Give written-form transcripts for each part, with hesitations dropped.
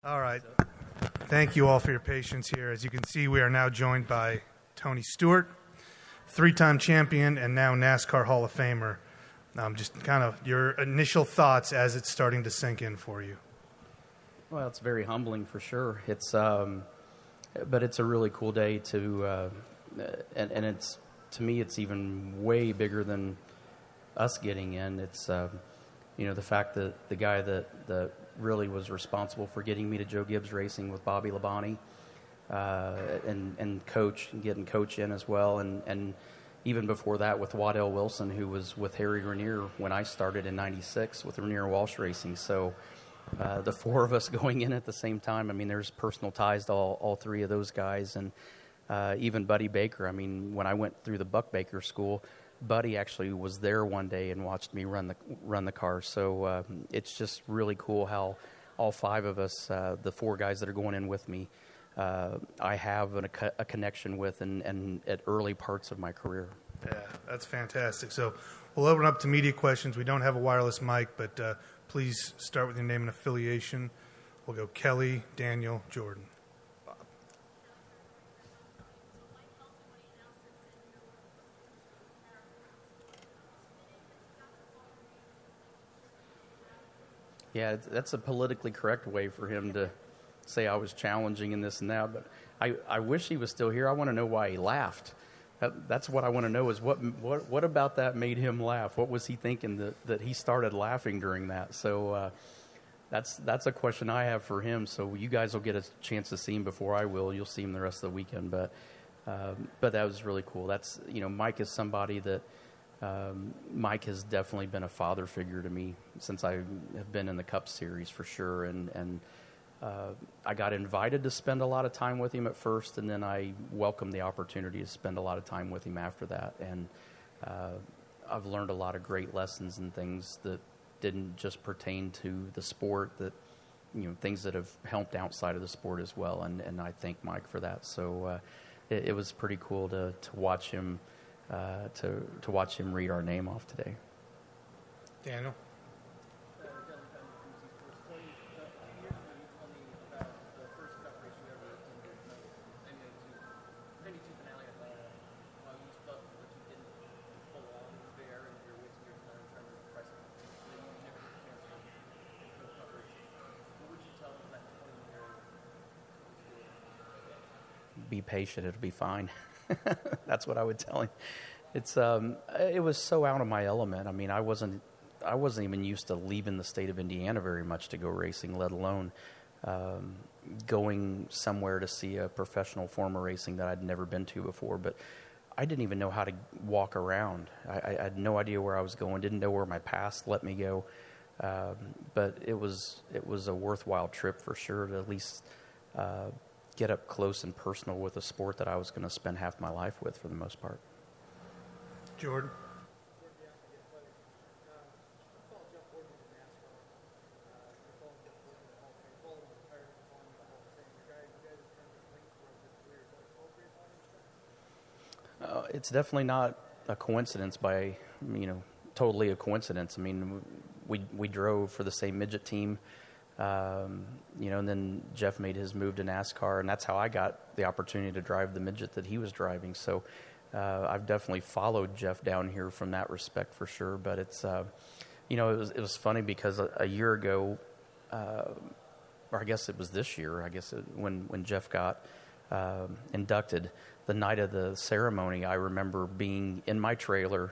All right. Thank you all for your patience here. As you can see, we are now joined by Tony Stewart, three-time champion and now NASCAR Hall of Famer. Just kind of your initial thoughts as it's starting to sink in for you. Well, it's very humbling for sure. But it's a really cool day to, and it's, to me, it's even way bigger than us getting in. It's, the fact that the guy that really was responsible for getting me to Joe Gibbs Racing with Bobby Labonte, and getting Coach in as well, and even before that with Waddell Wilson, who was with Harry Ranier when I started in '96 with Ranier Walsh Racing. So the four of us going in at the same time, I mean, there's personal ties to all three of those guys, and even Buddy Baker. I mean, when I went through the Buck Baker School, Buddy actually was there one day and watched me run the car. So it's just really cool how all five of us, the four guys that are going in with me, I have a connection with and at early parts of my career. Yeah, that's fantastic. So we'll open up to media questions. We don't have a wireless mic, but please start with your name and affiliation. We'll go Kelly, Daniel, Jordan. Bob. Yeah, that's a politically correct way for him to say I was challenging and this and that, but I wish he was still here. I want to know why he laughed. That's what I want to know is what about that made him laugh? What was he thinking that he started laughing during that? So that's a question I have for him. So you guys will get a chance to see him before I will. You'll see him the rest of the weekend. But that was really cool. That's, Mike is somebody that Mike has definitely been a father figure to me since I have been in the Cup Series for sure. And I got invited to spend a lot of time with him at first, and then I welcomed the opportunity to spend a lot of time with him after that. And I've learned a lot of great lessons and things that didn't just pertain to the sport, that things that have helped outside of the sport as well. And I thank Mike for that. So it was pretty cool to watch him to watch him read our name off today. Daniel. Be patient, it'll be fine. That's what I would tell him. It was so out of my element. I mean, I wasn't even used to leaving the state of Indiana very much to go racing, let alone going somewhere to see a professional form of racing that I'd never been to before. But I didn't even know how to walk around. I had no idea where I was going, didn't know where my past let me go. But it was a worthwhile trip for sure to at least get up close and personal with a sport that I was going to spend half my life with for the most part. Jordan. It's definitely not a coincidence totally a coincidence. I mean, we drove for the same midget team. And then Jeff made his move to NASCAR, and that's how I got the opportunity to drive the midget that he was driving. So I've definitely followed Jeff down here from that respect for sure. But it's, it was funny because a year ago, or I guess it was this year, when Jeff got inducted, the night of the ceremony, I remember being in my trailer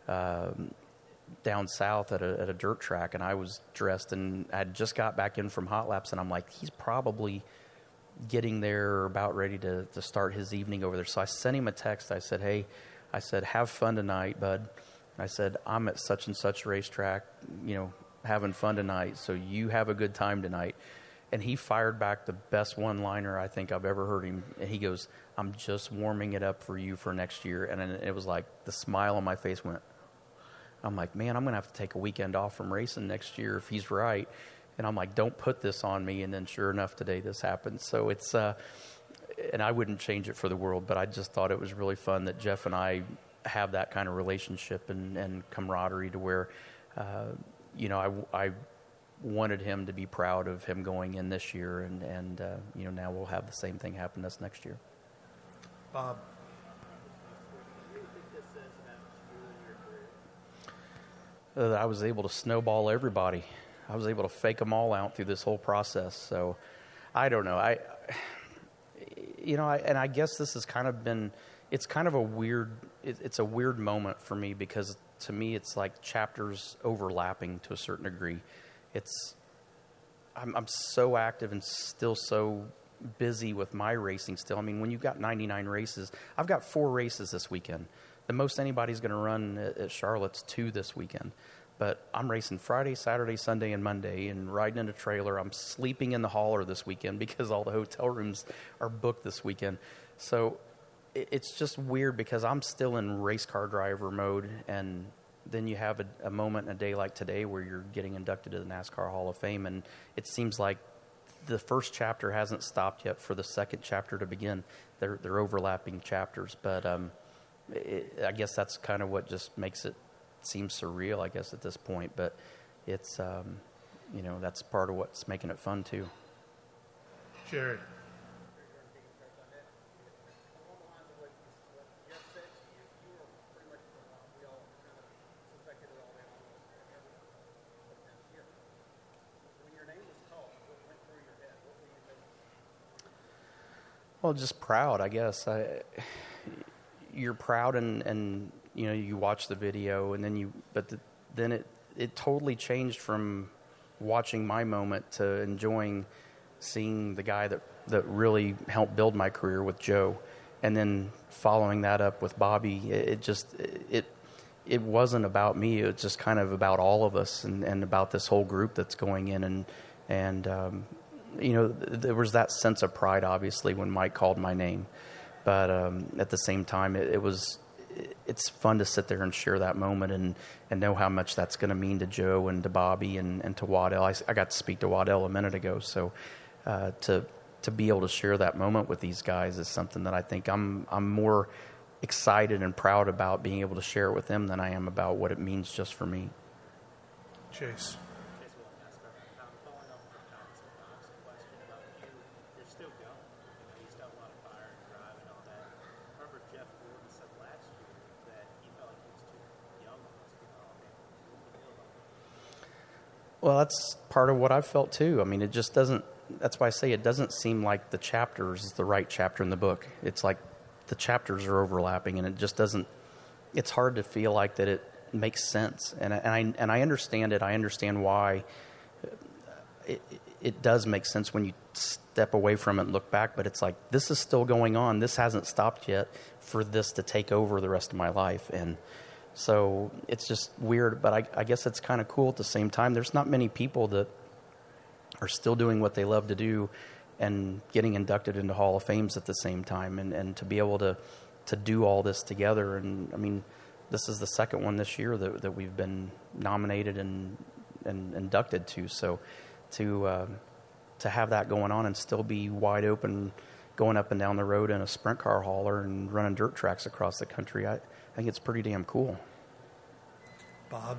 down south at a dirt track, and I was dressed and I had just got back in from hot laps, and I'm like, he's probably getting there or about ready to start his evening over there. So I sent him a text. I said, hey, have fun tonight, bud. I said, I'm at such and such racetrack, having fun tonight, so you have a good time tonight. And he fired back the best one-liner I think I've ever heard him. And he goes, I'm just warming it up for you for next year. And then it was like the smile on my face went, I'm like, man, I'm going to have to take a weekend off from racing next year if he's right. And I'm like, don't put this on me. And then sure enough, today this happened. So it's, and I wouldn't change it for the world, but I just thought it was really fun that Jeff and I have that kind of relationship and camaraderie to where, I wanted him to be proud of him going in this year, and now we'll have the same thing happen to us next year. Bob. I was able to snowball everybody. I was able to fake them all out through this whole process. So I don't know. I guess this has kind of been, it's kind of a weird, it's a weird moment for me, because to me it's like chapters overlapping to a certain degree. I'm so active and still so busy with my racing still. I mean, when you've got 99 races, I've got 4 races this weekend. The most anybody's going to run at Charlotte's 2 this weekend. But I'm racing Friday, Saturday, Sunday, and Monday, and riding in a trailer. I'm sleeping in the hauler this weekend because all the hotel rooms are booked this weekend. So it's just weird, because I'm still in race car driver mode, and then you have a moment in a day like today where you're getting inducted to the NASCAR Hall of Fame, and it seems like the first chapter hasn't stopped yet for the second chapter to begin. They're overlapping chapters, but I guess that's kind of what just makes it seem surreal, I guess, at this point. But it's, that's part of what's making it fun, too. Jared. Well, just proud, I guess. You're proud, and you watch the video, and then then it totally changed from watching my moment to enjoying seeing the guy that really helped build my career with Joe, and then following that up with Bobby. It wasn't about me. It was just kind of about all of us, and about this whole group that's going in, and there was that sense of pride, obviously, when Mike called my name. But at the same time, it's fun to sit there and share that moment and know how much that's going to mean to Joe and to Bobby and to Waddell. I got to speak to Waddell a minute ago, so to be able to share that moment with these guys is something that I think I'm more excited and proud about being able to share it with them than I am about what it means just for me. Chase. Well, that's part of what I've felt too. I mean, it just doesn't, that's why I say it doesn't seem like the chapters is the right chapter in the book. It's like the chapters are overlapping, and it just doesn't, it's hard to feel like that it makes sense. And I understand it. I understand why it does make sense when you step away from it and look back, but it's like, this is still going on. This hasn't stopped yet for this to take over the rest of my life. And so it's just weird, but I guess it's kind of cool at the same time. There's not many people that are still doing what they love to do and getting inducted into Hall of Fames at the same time, and to be able to do all this together. And I mean, this is the second one this year that we've been nominated and inducted to. So to have that going on and still be wide open, going up and down the road in a sprint car hauler and running dirt tracks across the country, I think it's pretty damn cool. Bob?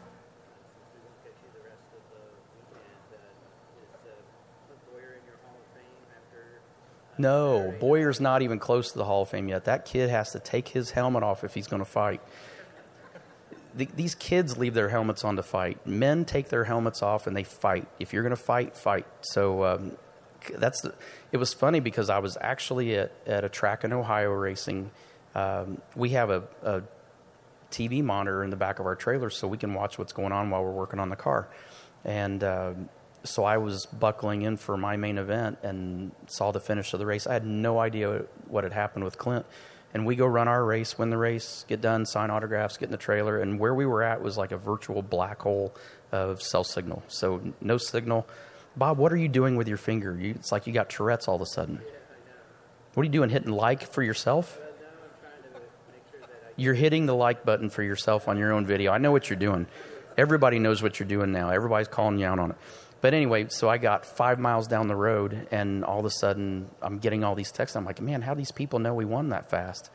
No, Boyer's not even close to the Hall of Fame yet. That kid has to take his helmet off if he's going to fight. These kids leave their helmets on to fight. Men take their helmets off and they fight. If you're going to fight, fight. So it was funny because I was actually at a track in Ohio racing. We have a TV monitor in the back of our trailer so we can watch what's going on while we're working on the car. And so I was buckling in for my main event and saw the finish of the race. I had no idea what had happened with Clint. And we go run our race, win the race, get done, sign autographs, get in the trailer. And where we were at was like a virtual black hole of cell signal. So no signal. Bob, what are you doing with your finger? It's like you got Tourette's all of a sudden. What are you doing, hitting like for yourself? You're hitting the like button for yourself on your own video. I know what you're doing. Everybody knows what you're doing now. Everybody's calling you out on it. But anyway, so I got 5 miles down the road, and all of a sudden I'm getting all these texts. I'm like, man, how do these people know we won that fast?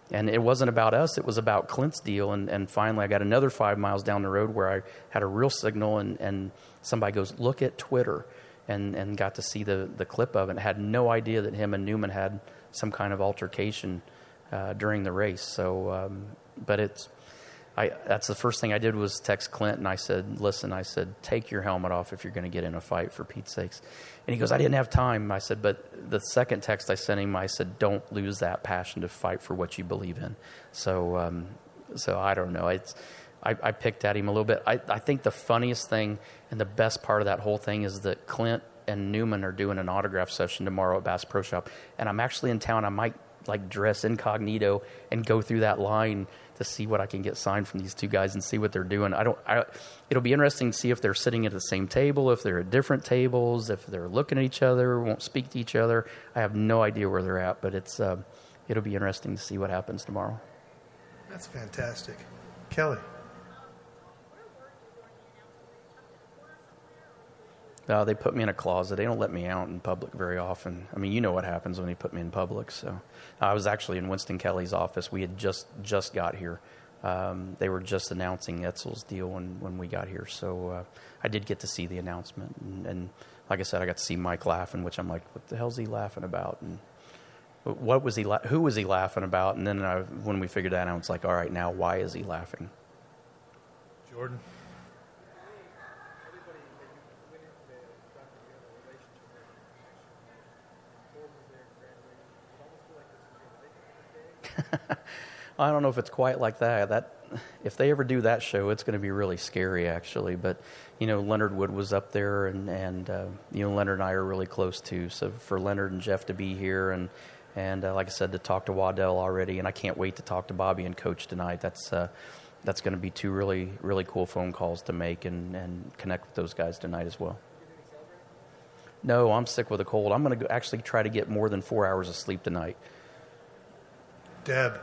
And it wasn't about us. It was about Clint's deal. And finally, I got another 5 miles down the road where I had a real signal, and somebody goes, look at Twitter, and got to see the clip of it. I had no idea that him and Newman had some kind of altercation during the race. So, but that's the first thing I did was text Clint, and I said, listen, take your helmet off if you're going to get in a fight, for Pete's sakes. And he goes, I didn't have time. I said, but the second text I sent him, I said, don't lose that passion to fight for what you believe in. So, so I don't know. I picked at him a little bit. I think the funniest thing and the best part of that whole thing is that Clint and Newman are doing an autograph session tomorrow at Bass Pro Shop, and I'm actually in town. I might dress incognito and go through that line to see what I can get signed from these two guys and see what they're doing. It'll be interesting to see if they're sitting at the same table, if they're at different tables, if they're looking at each other, won't speak to each other. I have no idea where they're at, but it'll be interesting to see what happens tomorrow. That's fantastic. Kelly. They put me in a closet. They don't let me out in public very often. I mean, you know what happens when they put me in public. So I was actually in Winston Kelly's office. We had just got here. They were just announcing Etzel's deal when we got here. So I did get to see the announcement. And like I said, I got to see Mike laughing, which I'm like, what the hell's he laughing about? And who was he laughing about? And then when we figured that out, it's like, all right, now why is he laughing? Jordan. I don't know if it's quite like that. If they ever do that show, it's going to be really scary, actually. But, Leonard Wood was up there, and Leonard and I are really close, too. So for Leonard and Jeff to be here and like I said, to talk to Waddell already, and I can't wait to talk to Bobby and Coach tonight. That's going to be two really, really cool phone calls to make and connect with those guys tonight as well. No, I'm sick with a cold. I'm going to actually try to get more than 4 hours of sleep tonight. Deb.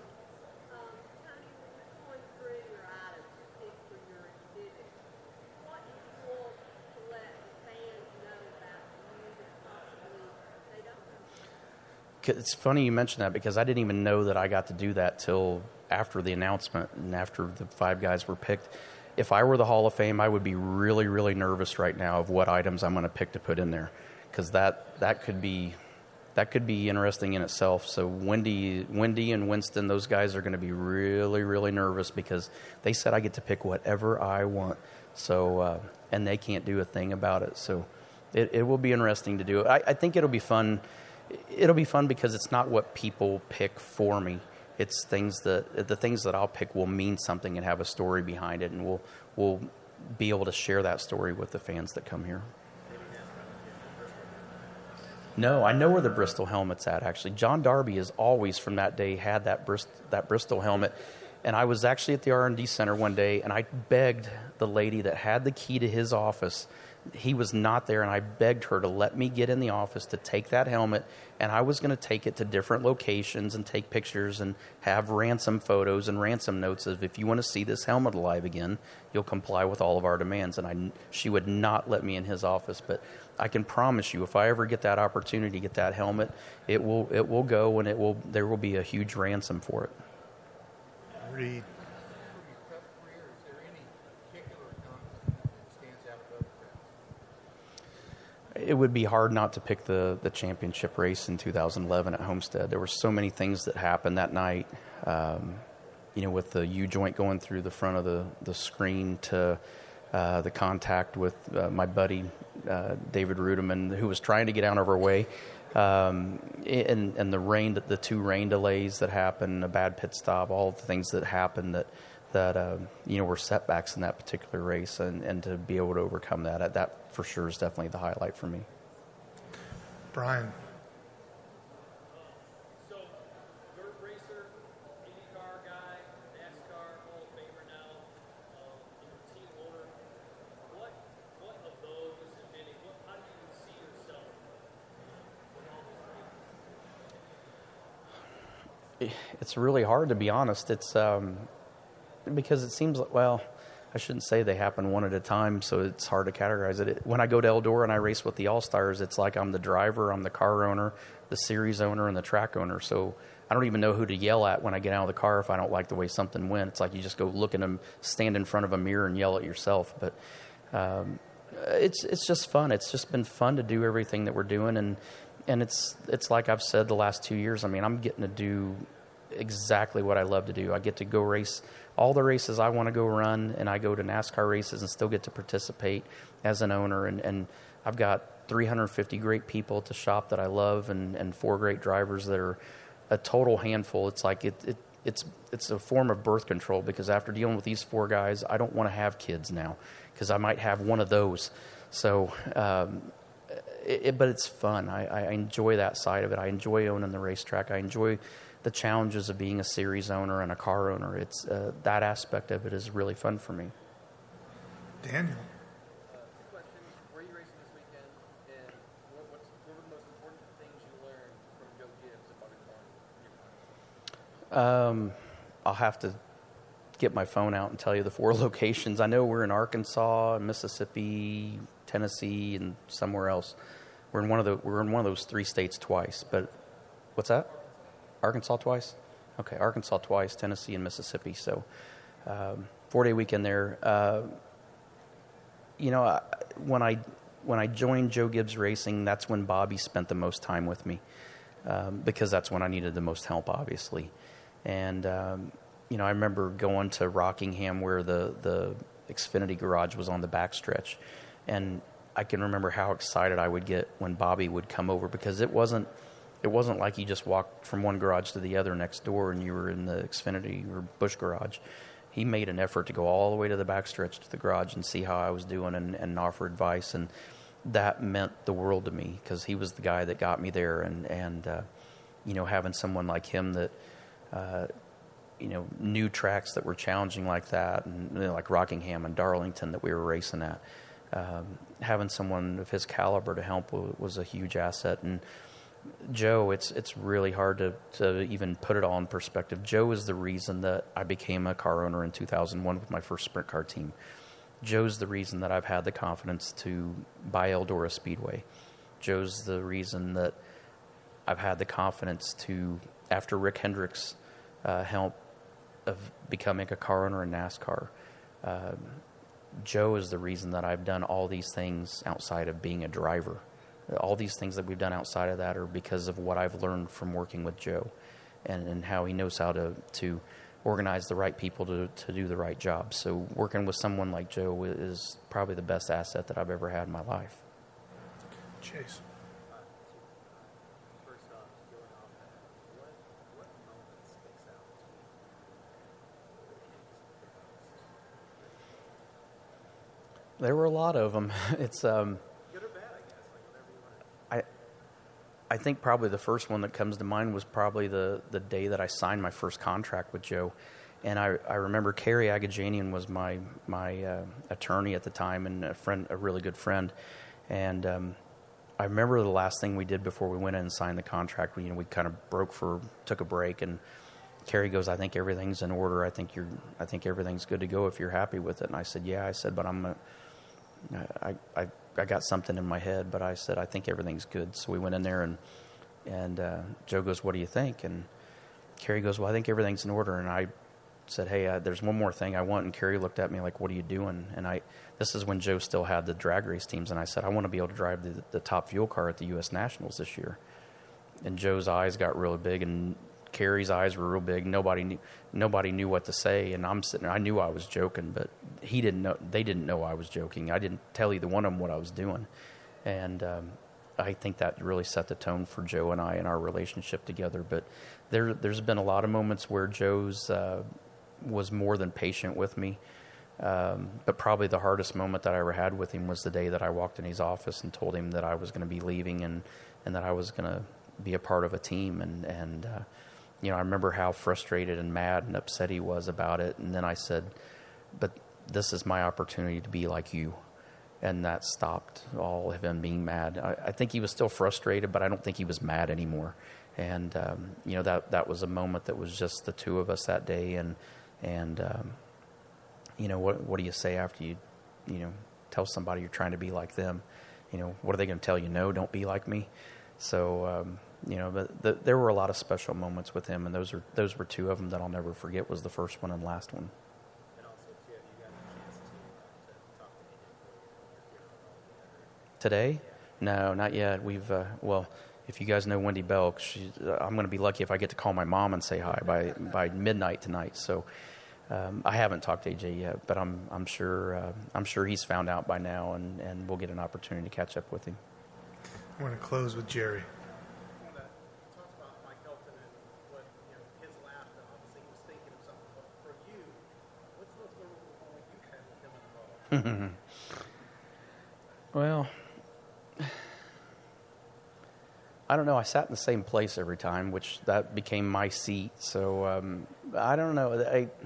It's funny you mention that, because I didn't even know that I got to do that till after the announcement and after the 5 guys were picked. If I were the Hall of Fame, I would be really, really nervous right now of what items I'm going to pick to put in there, because that could be interesting in itself. So Wendy and Winston, those guys are going to be really, really nervous, because they said I get to pick whatever I want. So and they can't do a thing about it. So it will be interesting to do. I think it'll be fun. It'll be fun because it's not what people pick for me. It's the things that I'll pick will mean something and have a story behind it, and we'll be able to share that story with the fans that come here. No, I know where the Bristol helmet's at, actually. John Darby has always, from that day, had that Bristol helmet. And I was actually at the R&D Center one day, and I begged the lady that had the key to his office. He was not there, and I begged her to let me get in the office to take that helmet, and I was going to take it to different locations and take pictures and have ransom photos and ransom notes of, if you want to see this helmet alive again, you'll comply with all of our demands. And she would not let me in his office, but I can promise you, if I ever get that opportunity to get that helmet, it will go, and there will be a huge ransom for it. Reed. It would be hard not to pick the championship race in 2011 at Homestead. There were so many things that happened that night, with the U-joint going through the front of the screen, to the contact with my buddy David Rudeman, who was trying to get out of our way, and the rain, the 2 rain delays that happened, a bad pit stop, all of the things that happened that were setbacks in that particular race, and to be able to overcome that for sure is definitely the highlight for me. Brian. So, dirt racer, IndyCar guy, NASCAR Hall of Famer now, team owner. What of those, if any, how do you see yourself with all these things? It's really hard, to be honest. It's because it seems like, well, I shouldn't say they happen one at a time, so it's hard to categorize it. When I go to Eldora and I race with the All-Stars, it's like I'm the driver, I'm the car owner, the series owner, and the track owner. So I don't even know who to yell at when I get out of the car if I don't like the way something went. It's like you just go look at them, stand in front of a mirror and yell at yourself. But it's just fun. It's just been fun to do everything that we're doing, and it's like I've said the last 2 years. I mean, I'm getting to do exactly what I love to do. I get to go race all the races I want to go run, and I go to NASCAR races and still get to participate as an owner. And I've got 350 great people at the shop that I love, and 4 great drivers that are a total handful. It's like it's a form of birth control, because after dealing with these 4 guys, I don't want to have kids now, because I might have one of those. So, but it's fun. I enjoy that side of it. I enjoy owning the racetrack. I enjoy the challenges of being a series owner and a car owner. It's that aspect of it is really fun for me. Daniel. Two questions. Where are you racing this weekend? And what were the most important things you learned from Joe Gibbs about his car? I'll have to get my phone out and tell you the 4 locations. I know we're in Arkansas, Mississippi, Tennessee, and somewhere else. We're in one of those 3 states twice. But what's that? Arkansas twice? Okay, Arkansas twice, Tennessee, and Mississippi. So 4-day weekend there. When I joined Joe Gibbs Racing, that's when Bobby spent the most time with me, because that's when I needed the most help, obviously. And I remember going to Rockingham, where the Xfinity garage was on the backstretch, and I can remember how excited I would get when Bobby would come over, because it wasn't like you just walked from one garage to the other next door and you were in the Xfinity or Busch garage. He made an effort to go all the way to the backstretch to the garage and see how I was doing and offer advice, and that meant the world to me, because he was the guy that got me there. And having someone like him that new tracks that were challenging like that, and like Rockingham and Darlington that we were racing at, having someone of his caliber to help was a huge asset. And Joe, it's really hard to even put it all in perspective. Joe is the reason that I became a car owner in 2001 with my first sprint car team. Joe's the reason that I've had the confidence to buy Eldora Speedway. Joe's the reason that I've had the confidence to, after Rick Hendricks' help of becoming a car owner in NASCAR, Joe is the reason that I've done all these things outside of being a driver. All these things that we've done outside of that are because of what I've learned from working with Joe, and how he knows how to organize the right people to do the right job. So working with someone like Joe is probably the best asset that I've ever had in my life. Chase. First off, going off that, what moment sticks out to you? There were a lot of them. It's Good or bad, I guess, like whatever you want to. I think probably the first one that comes to mind was probably the day that I signed my first contract with Joe. And I remember Kerry Agajanian was my attorney at the time, and a really good friend. And I remember the last thing we did before we went in and signed the contract. We kind of took a break, and Kerry goes, "I think everything's in order. I think everything's good to go if you're happy with it." And I said, "Yeah." I said, "But I got something in my head," but I said, "I think everything's good." So we went in there, and Joe goes, "What do you think?" And Kerry goes, "Well, I think everything's in order." And I said, "Hey, there's one more thing I want." And Kerry looked at me like, "What are you doing?" And this is when Joe still had the drag race teams, and I said, "I want to be able to drive the top fuel car at the U.S. Nationals this year." And Joe's eyes got really big, and Kerry's eyes were real big. Nobody knew what to say, and I'm sitting there. I knew I was joking, but he didn't know. They didn't know I was joking. I didn't tell either one of them what I was doing, and I think that really set the tone for Joe and I and our relationship together. But there's been a lot of moments where Joe's was more than patient with me. But probably the hardest moment that I ever had with him was the day that I walked in his office and told him that I was going to be leaving and that I was going to be a part of a team. And I remember how frustrated and mad and upset he was about it. And then I said, "But this is my opportunity to be like you." And that stopped all of him being mad. I think he was still frustrated, but I don't think he was mad anymore. And, that was a moment that was just the two of us that day. And what do you say after you tell somebody you're trying to be like them? What are they going to tell you? No, don't be like me. So, but there were a lot of special moments with him, and those were two of them that I'll never forget. Was the first one and last one. And also, too, have you gotten a chance to talk to AJ? Today? No, not yet. We've well, if you guys know Wendy Belk, I'm going to be lucky if I get to call my mom and say hi by midnight tonight. So I haven't talked to AJ yet, but I'm sure he's found out by now, and we'll get an opportunity to catch up with him. We're going to close with Jerry. I want to talk about Mike Helton and what his laugh. Obviously, he was thinking of something. But for you, what's the most memorable moment you had with him in the ball? Well, I don't know. I sat in the same place every time, which that became my seat. So I don't know.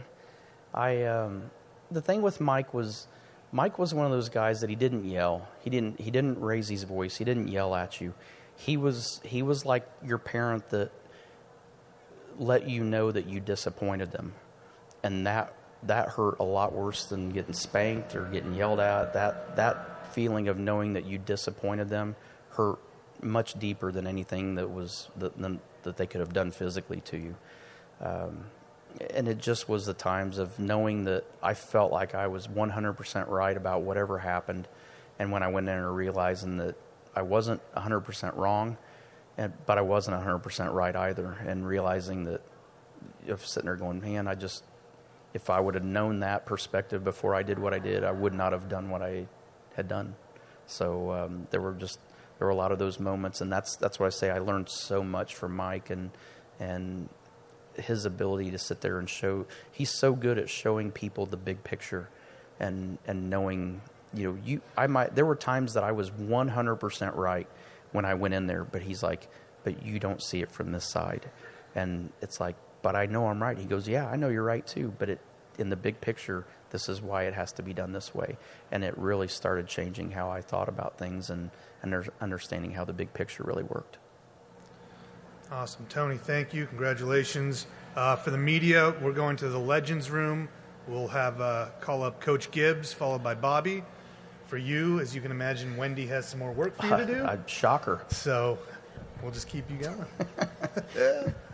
The thing with Mike was one of those guys that he didn't yell. He didn't raise his voice. He didn't yell at you. He was like your parent that let you know that you disappointed them, and that hurt a lot worse than getting spanked or getting yelled at. That feeling of knowing that you disappointed them hurt much deeper than anything that they could have done physically to you. And it just was the times of knowing that I felt like I was 100% right about whatever happened, and when I went in and realizing that I wasn't 100% wrong, but I wasn't 100% right either, and realizing that if sitting there going, man, if I would have known that perspective before I did what I did, I would not have done what I had done. So there were a lot of those moments, and that's what I say. I learned so much from Mike and his ability to sit there and show. He's so good at showing people the big picture, and knowing. There were times that I was 100% right when I went in there, but he's like, but you don't see it from this side, and it's like, but I know I'm right. He goes, yeah, I know you're right too, but in the big picture, this is why it has to be done this way. And it really started changing how I thought about things and understanding how the big picture really worked. Awesome. Tony, thank you. Congratulations. For the media, we're going to the Legends Room. We'll have call up Coach Gibbs, followed by Bobby. For you, as you can imagine, Wendy has some more work for you to do. Shocker. So we'll just keep you going.